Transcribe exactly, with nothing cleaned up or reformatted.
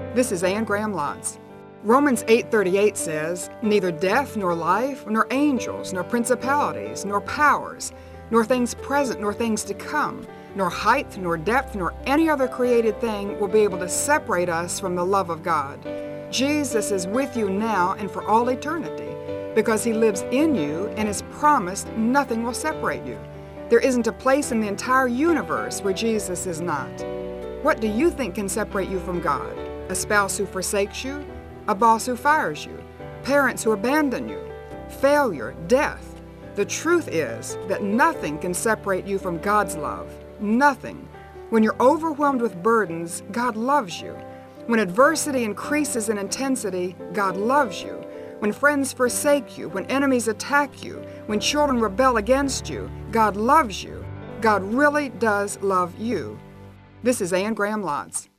This is Anne Graham Lotz. Romans eight thirty-eight says, "Neither death, nor life, nor angels, nor principalities, nor powers, nor things present, nor things to come, nor height, nor depth, nor any other created thing will be able to separate us from the love of God." Jesus is with you now and for all eternity because He lives in you and has promised nothing will separate you. There isn't a place in the entire universe where Jesus is not. What do you think can separate you from God? A spouse who forsakes you? A boss who fires you? Parents who abandon you? Failure? Death? The truth is that nothing can separate you from God's love. Nothing. When you're overwhelmed with burdens, God loves you. When adversity increases in intensity, God loves you. When friends forsake you, when enemies attack you, when children rebel against you, God loves you. God really does love you. This is Anne Graham Lotz.